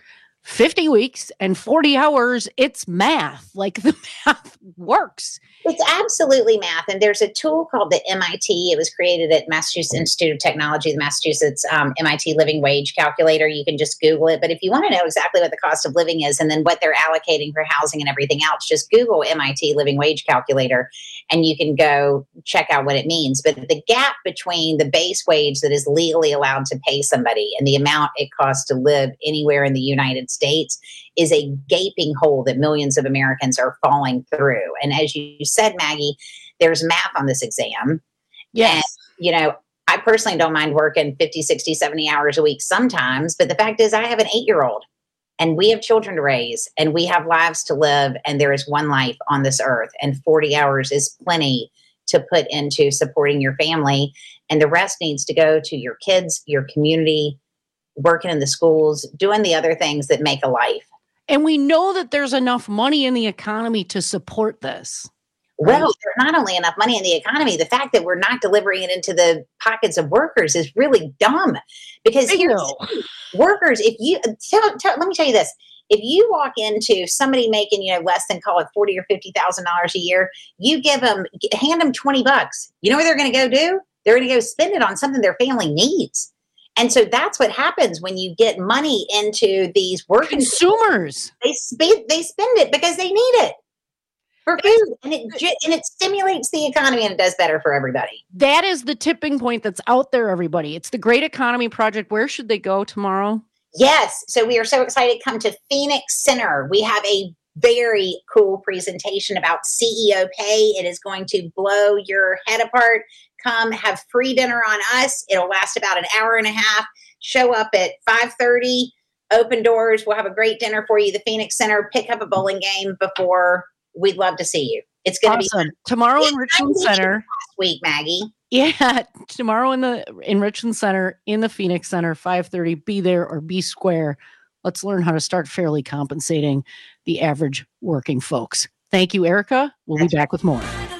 fifty weeks and forty hours. It's math. Like the math works. It's absolutely math. And there's a tool called the M I T. It was created at Massachusetts Institute of Technology, the Massachusetts um, M I T Living Wage Calculator. You can just Google it. But if you want to know exactly what the cost of living is and then what they're allocating for housing and everything else, just Google M I T Living Wage Calculator and you can go check out what it means. But the gap between the base wage that is legally allowed to pay somebody and the amount it costs to live anywhere in the United States is a gaping hole that millions of Americans are falling through. And as you said, Maggie, there's math on this exam. Yes. And, you know, I personally don't mind working fifty, sixty, seventy hours a week sometimes. But the fact is I have an eight-year-old and we have children to raise and we have lives to live. And there is one life on this earth and forty hours is plenty to put into supporting your family. And the rest needs to go to your kids, your community, working in the schools, doing the other things that make a life. And we know that there's enough money in the economy to support this. Well, there's not only enough money in the economy, the fact that we're not delivering it into the pockets of workers is really dumb. Because here's workers, if you tell, tell, let me tell you this. If you walk into somebody making, you know, less than call it forty or fifty thousand dollars a year, you give them, hand them twenty bucks. You know what they're going to go do? They're going to go spend it on something their family needs. And so that's what happens when you get money into these working consumers. They spend they spend it because they need it for food, and it and it stimulates the economy and it does better for everybody. That is the tipping point that's out there, everybody. It's the Great Economy Project. Where should they go tomorrow? Yes. So we are so excited. Come to Phoenix Center. We have a very cool presentation about C E O pay. It is going to blow your head apart. Come have free dinner on us. It'll last about an hour and a half. Show up at five thirty, open doors. We'll have a great dinner for you. The Phoenix Center, pick up a bowling game before. We'd love to see you. It's going to awesome. be tomorrow in Richland Center. Last week, Maggie. Yeah, tomorrow in the in Richland Center, in the Phoenix Center, five thirty. Be there or be square. Let's learn how to start fairly compensating the average working folks. Thank you, Erica. We'll be back with more.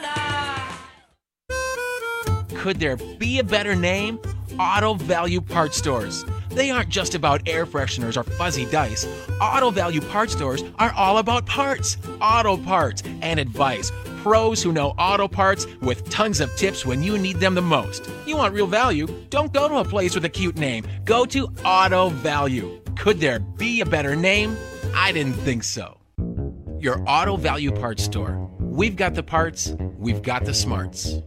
Could there be a better name? Auto Value Parts Stores. They aren't just about air fresheners or fuzzy dice. Auto Value Parts Stores are all about parts, auto parts, and advice. Pros who know auto parts with tons of tips when you need them the most. You want real value? Don't go to a place with a cute name. Go to Auto Value. Could there be a better name? I didn't think so. Your Auto Value Parts Store. We've got the parts, we've got the smarts.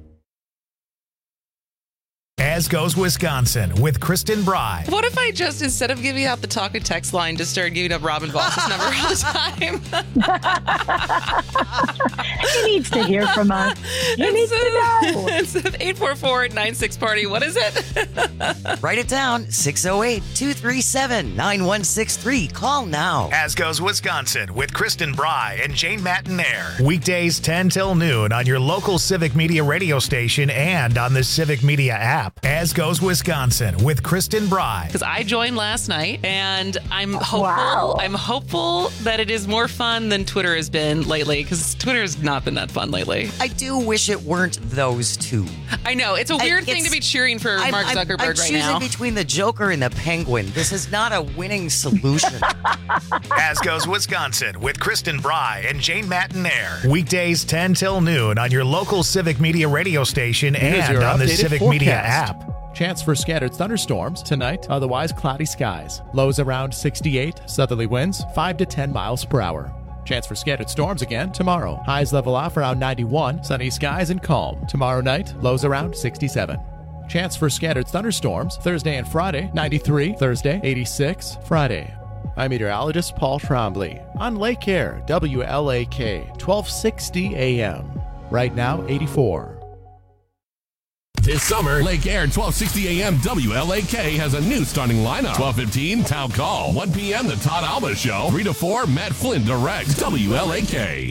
As Goes Wisconsin with Kristen Bry. What if I just, instead of giving out the talk and text line, just started giving up Robin Voss's number all the time? He needs to hear from us. He instead needs to know. Instead of eight four four nine six party, what is it? Write it down, six oh eight, two three seven, nine one six three. Call now. As Goes Wisconsin with Kristen Bry and Jane Matinaire. Weekdays ten till noon on your local Civic Media radio station and on the Civic Media app. As Goes Wisconsin with Kristen Bry. Because I joined last night, and I'm hopeful. Wow. I'm hopeful that it is more fun than Twitter has been lately. Because Twitter has not been that fun lately. I do wish it weren't those two. I know it's a weird I, thing to be cheering for I'm, Mark I'm, Zuckerberg I'm right choosing now. between the Joker and the Penguin. This is not a winning solution. As Goes Wisconsin with Kristen Bry and Jane Matinaire. Weekdays ten till noon on your local Civic Media radio station Here's and your on the updated Civic forecast. Media app. Chance for scattered thunderstorms tonight, otherwise cloudy skies. Lows around sixty-eight, southerly winds five to ten miles per hour. Chance for scattered storms again tomorrow. Highs level off around ninety-one, sunny skies and calm. Tomorrow night, lows around sixty-seven. Chance for scattered thunderstorms Thursday and Friday, ninety-three, Thursday, eighty-six, Friday. I'm meteorologist Paul Trombley on Lake Air, W L A K, twelve sixty A M. Right now, eighty-four. This summer, Lake Air twelve sixty A M W L A K has a new starting lineup. twelve fifteen Town Call. one p.m. The Todd Alba Show. three to four Matt Flynn Direct. W L A K.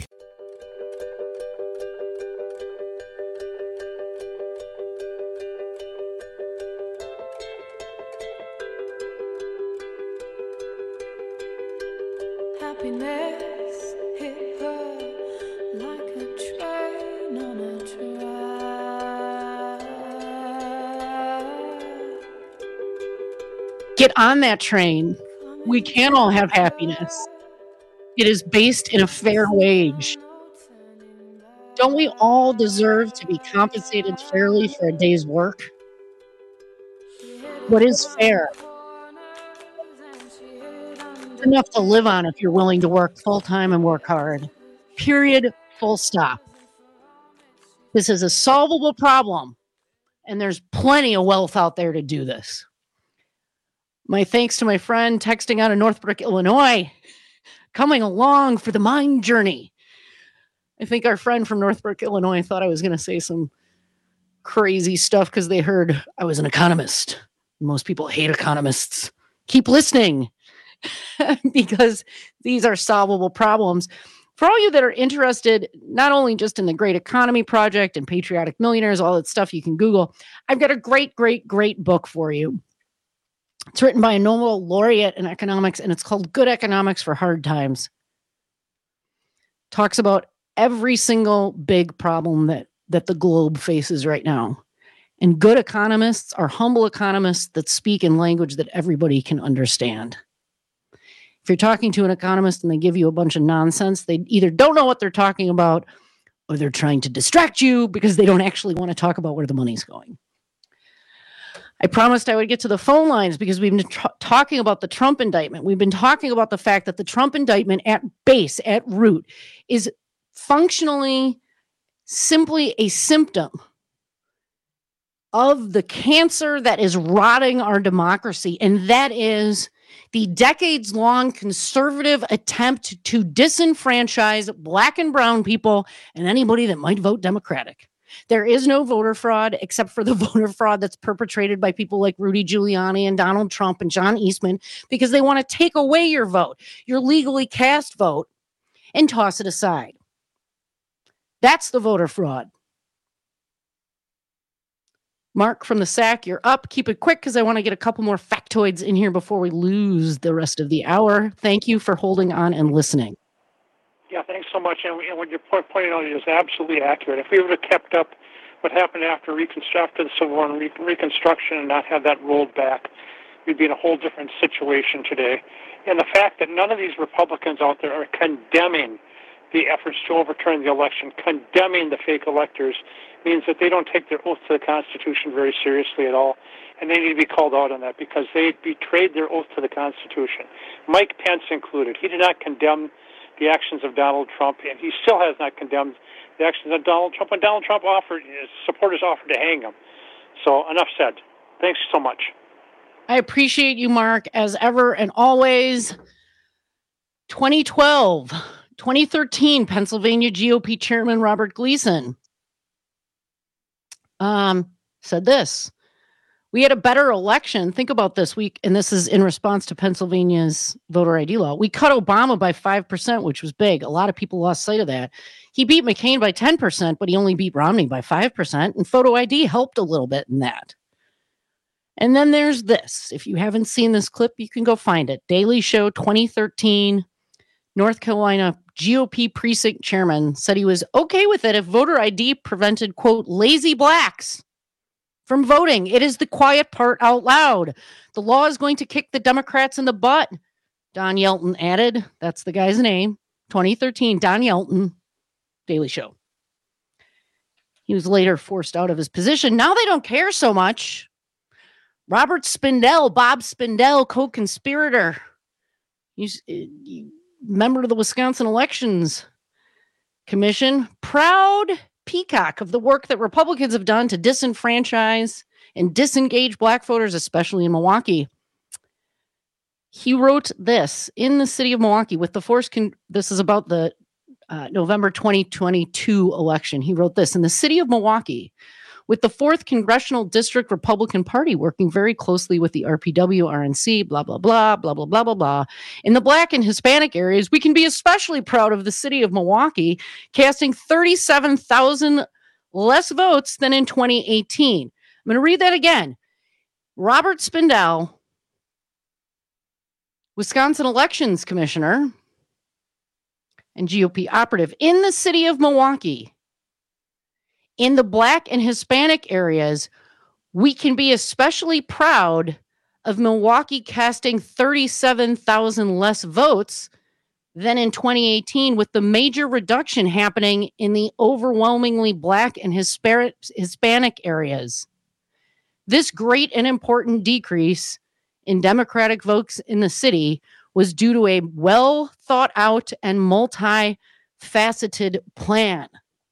Happiness hit her like a train on a track. Get on that train. We can all have happiness. It is based in a fair wage. Don't we all deserve to be compensated fairly for a day's work? What is fair? Enough to live on if you're willing to work full-time and work hard. Period. Full stop. This is a solvable problem, and there's plenty of wealth out there to do this. My thanks to my friend texting out of Northbrook, Illinois, coming along for the mind journey. I think our friend from Northbrook, Illinois thought I was going to say some crazy stuff because they heard I was an economist. Most people hate economists. Keep listening. Because these are solvable problems. For all you that are interested, not only just in the Great Economy Project and Patriotic Millionaires, all that stuff you can Google, I've got a great, great, great book for you. It's written by a Nobel laureate in economics, and it's called Good Economics for Hard Times. Talks about every single big problem that, that the globe faces right now. And good economists are humble economists that speak in language that everybody can understand. If you're talking to an economist and they give you a bunch of nonsense, they either don't know what they're talking about or they're trying to distract you because they don't actually want to talk about where the money's going. I promised I would get to the phone lines because we've been tr- talking about the Trump indictment. We've been talking about the fact that the Trump indictment at base, at root, is functionally simply a symptom of the cancer that is rotting our democracy, and that is the decades-long conservative attempt to disenfranchise Black and brown people and anybody that might vote Democratic. There is no voter fraud except for the voter fraud that's perpetrated by people like Rudy Giuliani and Donald Trump and John Eastman because they want to take away your vote, your legally cast vote, and toss it aside. That's the voter fraud. Mark from the S A C, you're up. Keep it quick because I want to get a couple more factoids in here before we lose the rest of the hour. Thank you for holding on and listening. Yeah, thanks so much. And, and what you're pointing out is absolutely accurate. If we would have kept up what happened after Reconstruction, the Civil War and Re- Reconstruction and not had that rolled back, we'd be in a whole different situation today. And the fact that none of these Republicans out there are condemning the efforts to overturn the election, condemning the fake electors, means that they don't take their oath to the Constitution very seriously at all. And they need to be called out on that because they betrayed their oath to the Constitution. Mike Pence included. He did not condemn the actions of Donald Trump, and he still has not condemned the actions of Donald Trump. When Donald Trump offered, his supporters offered to hang him. So enough said. Thanks so much. I appreciate you, Mark, as ever and always. twenty twelve, twenty thirteen, Pennsylvania G O P Chairman Robert Gleason um, said this. We had a better election. Think about this week, and this is in response to Pennsylvania's voter I D law. We cut Obama by five percent, which was big. A lot of people lost sight of that. He beat McCain by ten percent, but he only beat Romney by five percent, and photo I D helped a little bit in that. And then there's this. If you haven't seen this clip, you can go find it. Daily Show twenty thirteen, North Carolina G O P precinct chairman said he was okay with it if voter I D prevented, quote, lazy blacks from voting. It is the quiet part out loud. The law is going to kick the Democrats in the butt, Don Yelton added. That's the guy's name. twenty thirteen, Don Yelton, Daily Show. He was later forced out of his position. Now they don't care so much. Robert Spindell, Bob Spindell, co-conspirator. He's a member of the Wisconsin Elections Commission. Proud peacock of the work that Republicans have done to disenfranchise and disengage black voters, especially in Milwaukee. He wrote this in the city of Milwaukee with the force. Con- this is about the uh, November twenty twenty-two election. He wrote this in the city of Milwaukee with the fourth Congressional District Republican Party working very closely with the R P W, R N C, blah, blah, blah, blah, blah, blah, blah, blah. In the black and Hispanic areas, we can be especially proud of the city of Milwaukee casting thirty-seven thousand less votes than in twenty eighteen. I'm going to read that again. Robert Spindell, Wisconsin Elections Commissioner and G O P operative in the city of Milwaukee. In the black and Hispanic areas, we can be especially proud of Milwaukee casting thirty-seven thousand less votes than in twenty eighteen, with the major reduction happening in the overwhelmingly black and Hispanic areas. This great and important decrease in Democratic votes in the city was due to a well thought out and multifaceted plan.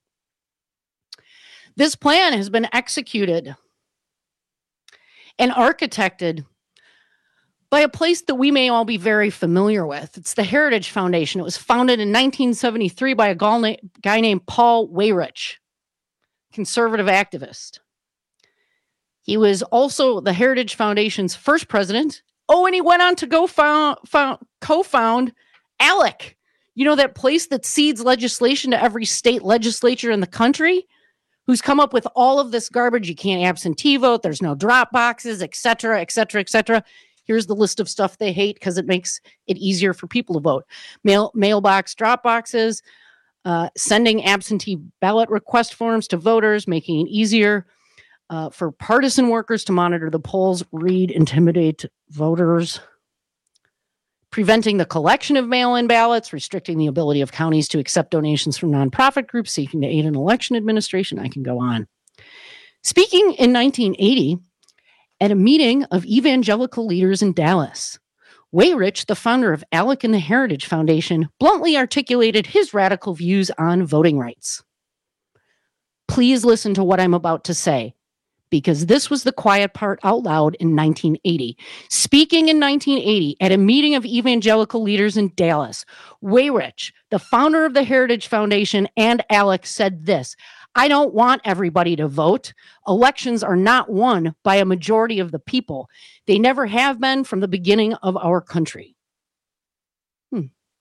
This plan has been executed and architected by a place that we may all be very familiar with. It's the Heritage Foundation. It was founded in nineteen seventy-three by a guy named Paul Weyrich, conservative activist. He was also the Heritage Foundation's first president. Oh, and he went on to go found, found, co-found ALEC. You know, that place that seeds legislation to every state legislature in the country, who's come up with all of this garbage. You can't absentee vote. There's no drop boxes, et cetera, et cetera, et cetera. Here's the list of stuff they hate because it makes it easier for people to vote. Mail, mailbox drop boxes, uh, sending absentee ballot request forms to voters, making it easier uh, for partisan workers to monitor the polls, read, intimidate voters, preventing the collection of mail-in ballots, restricting the ability of counties to accept donations from nonprofit groups seeking to aid an election administration. I can go on. Speaking in nineteen eighty at a meeting of evangelical leaders in Dallas, Weyrich, the founder of ALEC and the Heritage Foundation, bluntly articulated his radical views on voting rights. Please listen to what I'm about to say, because this was the quiet part out loud in nineteen eighty. Speaking in nineteen eighty at a meeting of evangelical leaders in Dallas, Weyrich, the founder of the Heritage Foundation and ALEC, said this: I don't want everybody to vote. Elections are not won by a majority of the people. They never have been from the beginning of our country. Hmm.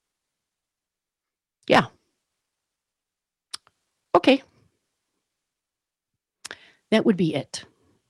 Yeah. Okay. That would be it.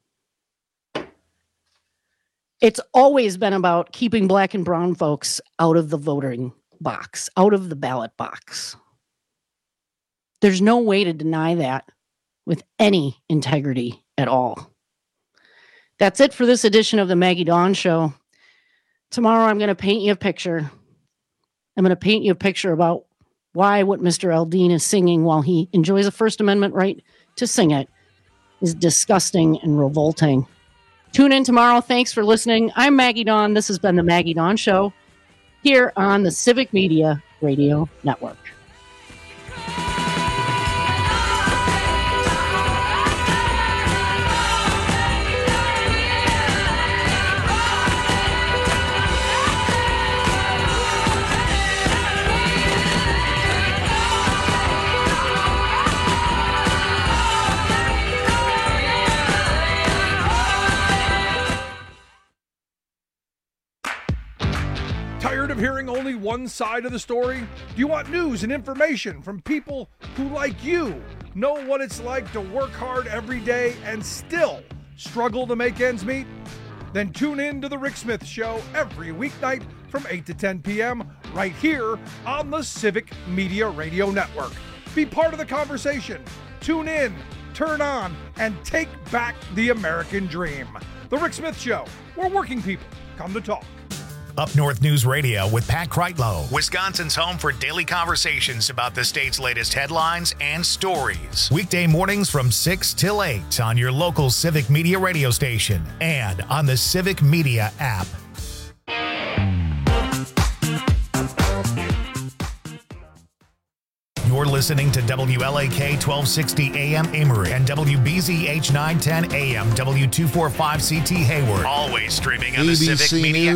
It's always been about keeping black and brown folks out of the voting box, out of the ballot box. There's no way to deny that with any integrity at all. That's it for this edition of the Maggie Dawn Show. Tomorrow I'm going to paint you a picture. I'm going to paint you a picture about why what Mister Aldean is singing while he enjoys a First Amendment right to sing it is disgusting and revolting. Tune in tomorrow. Thanks for listening. I'm Maggie Dawn. This has been the Maggie Dawn Show here on the Civic Media Radio Network. Tired of hearing only one side of the story? Do you want news and information from people who, like you, know what it's like to work hard every day and still struggle to make ends meet? Then tune in to The Rick Smith Show every weeknight from eight to ten p.m. right here on the Civic Media Radio Network. Be part of the conversation. Tune in, turn on, and take back the American dream. The Rick Smith Show, where working people come to talk. Up North News Radio with Pat Kreitlow, Wisconsin's home for daily conversations about the state's latest headlines and stories. Weekday mornings from six till eight on your local Civic Media radio station and on the Civic Media app. You're listening to W L A K twelve sixty A M Amory and W B Z H nine ten A M W two forty-five C T Hayward. Always streaming on the A B C Civic Media